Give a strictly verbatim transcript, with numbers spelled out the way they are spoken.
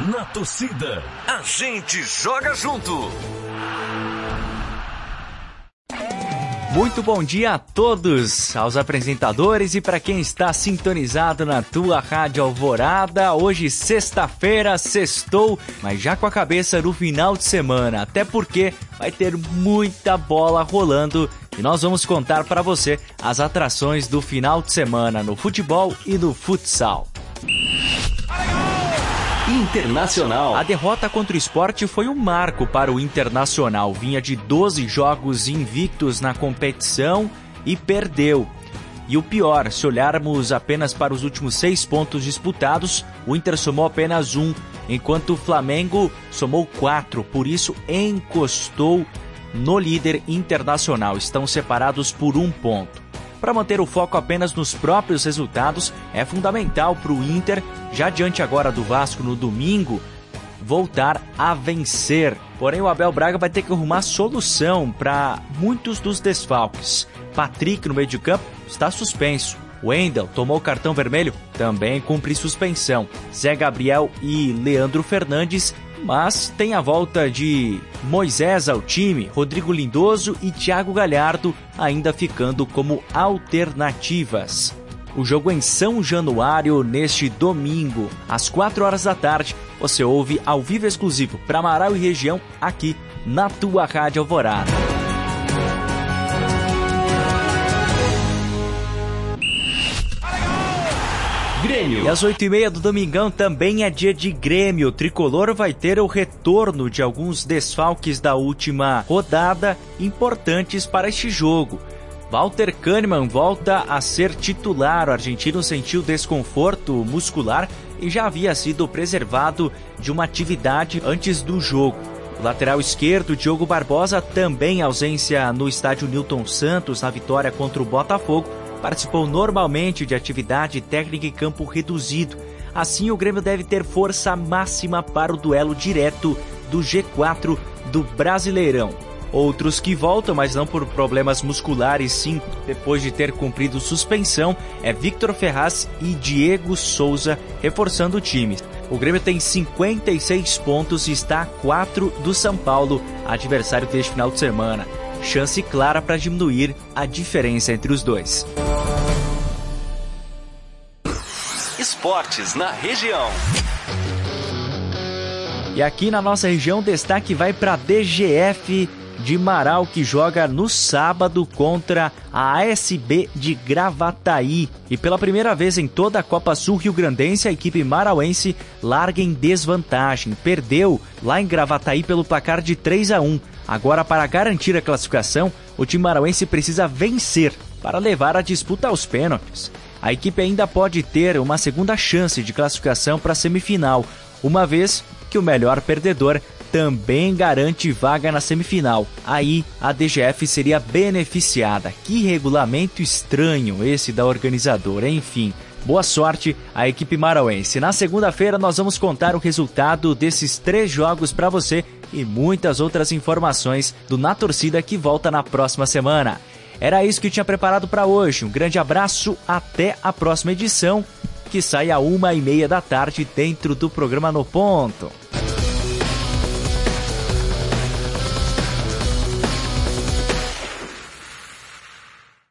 Na torcida, a gente joga junto. Muito bom dia a todos, aos apresentadores e para quem está sintonizado na tua Rádio Alvorada. Hoje, sexta-feira, sextou, mas já com a cabeça no final de semana, até porque vai ter muita bola rolando e nós vamos contar para você as atrações do final de semana no futebol e no futsal. Internacional. A derrota contra o Sport foi um marco para o Internacional. Vinha de doze jogos invictos na competição e perdeu. E o pior, se olharmos apenas para os últimos seis pontos disputados, o Inter somou apenas um, enquanto o Flamengo somou quatro. Por isso, encostou no líder Internacional. Estão separados por um ponto. Para manter o foco apenas nos próprios resultados, é fundamental para o Inter, já diante agora do Vasco no domingo, voltar a vencer. Porém, o Abel Braga vai ter que arrumar solução para muitos dos desfalques. Patrick, no meio de campo, está suspenso. Wendel tomou cartão vermelho, também cumpre suspensão. Zé Gabriel e Leandro Fernandes, mas tem a volta de Moisés ao time, Rodrigo Lindoso e Thiago Galhardo ainda ficando como alternativas. O jogo em São Januário neste domingo, às quatro horas da tarde, você ouve ao vivo exclusivo para Amaral e região aqui na tua Rádio Alvorada. Grêmio. E às oito e meia do domingão também é dia de Grêmio. O tricolor vai ter o retorno de alguns desfalques da última rodada importantes para este jogo. Walter Kahneman volta a ser titular. O argentino sentiu desconforto muscular e já havia sido preservado de uma atividade antes do jogo. O lateral esquerdo, Diogo Barbosa, também ausência no estádio Newton Santos na vitória contra o Botafogo. Participou normalmente de atividade técnica em campo reduzido. Assim, o Grêmio deve ter força máxima para o duelo direto do G quatro do Brasileirão. Outros que voltam, mas não por problemas musculares, sim, depois de ter cumprido suspensão, é Victor Ferraz e Diego Souza, reforçando o time. O Grêmio tem cinquenta e seis pontos e está a quatro do São Paulo, adversário deste final de semana. Chance clara para diminuir a diferença entre os dois. Esportes na região. E aqui na nossa região, destaque vai para a D G F de Marau, que joga no sábado contra a A S B de Gravataí. E pela primeira vez em toda a Copa Sul Rio-Grandense, a equipe marauense larga em desvantagem. Perdeu lá em Gravataí pelo placar de três a um. Agora, para garantir a classificação, o time marauense precisa vencer para levar a disputa aos pênaltis. A equipe ainda pode ter uma segunda chance de classificação para a semifinal, uma vez que o melhor perdedor também garante vaga na semifinal. Aí a D G F seria beneficiada. Que regulamento estranho esse da organizadora, enfim. Boa sorte à equipe marauense. Na segunda-feira nós vamos contar o resultado desses três jogos para você e muitas outras informações do Na Torcida, que volta na próxima semana. Era isso que tinha preparado para hoje. Um grande abraço, até a próxima edição, que sai a uma e meia da tarde dentro do programa No Ponto.